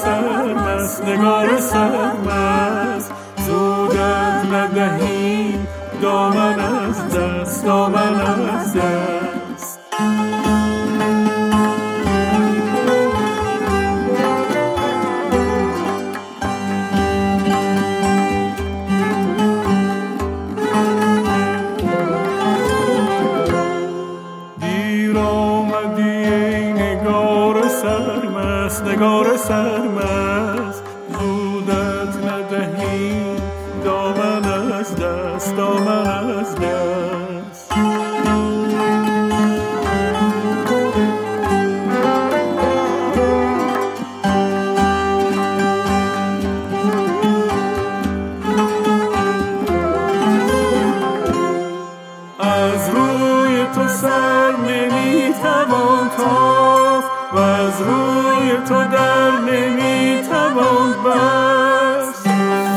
سرمست نگار سرمست زودت ندهیم دامن از دست دامن از دست. دیر آمدی ای نگار سرمست نگار سرمست زودت ندهیم دامن از دست دامن از دست. از روی تو سر نمیتوان تافت و از روی تو در نمیتوان بست.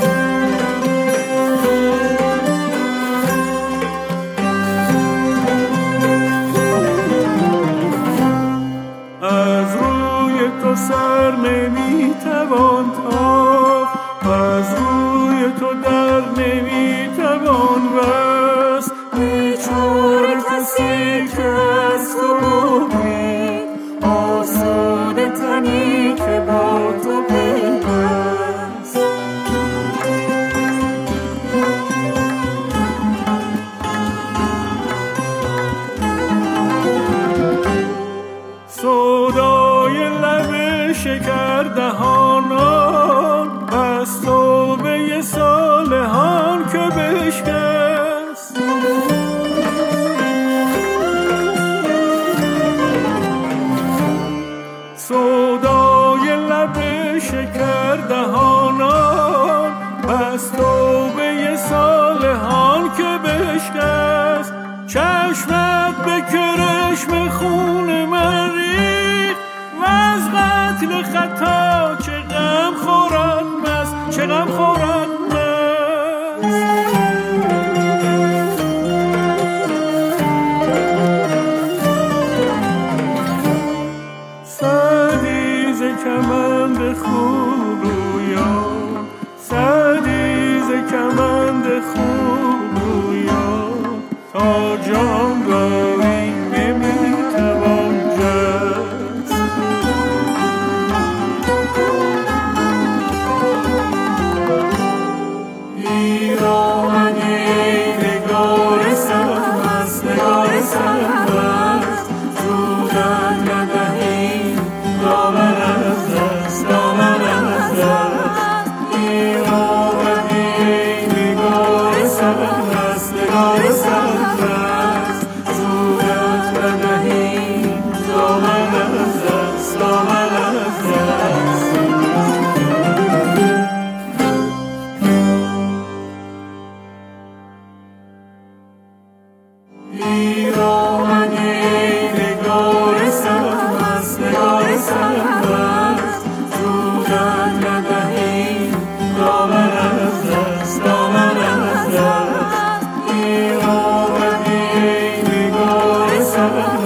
از روی تو سر نمیتوان تافت و از روی تو در نمیتوان بست. بیچاره کسی که از تو روی آسوده تنی که با تو پیوست. سودای لب شکر دهانان از توبه صالحان که بشکست. سودای لب شکر دهانان از توبه صالحان که بشکست. چشمت به کرشم خون من ریخت و از قتل خطا چه غم خورد مست چه غم خورد مست. سعدی ز کمند خوبرویان سعدی ز کمند خوبرویان تا جان بری نمیتوان جست. دیر آمدی ای نگار سرمست نگار سرمست زودت ندهیم دامن از دست دامن از دست. دیر آمدی ای نگار سرمست نگار سرمست زودت ندهیم دامن از دست دامن از دست. دیر آمدی ای نگار سرمست نگار سرمست زودت ندهیم دامن از دست دامن از دست. دیر آمدی ای نگار سرمست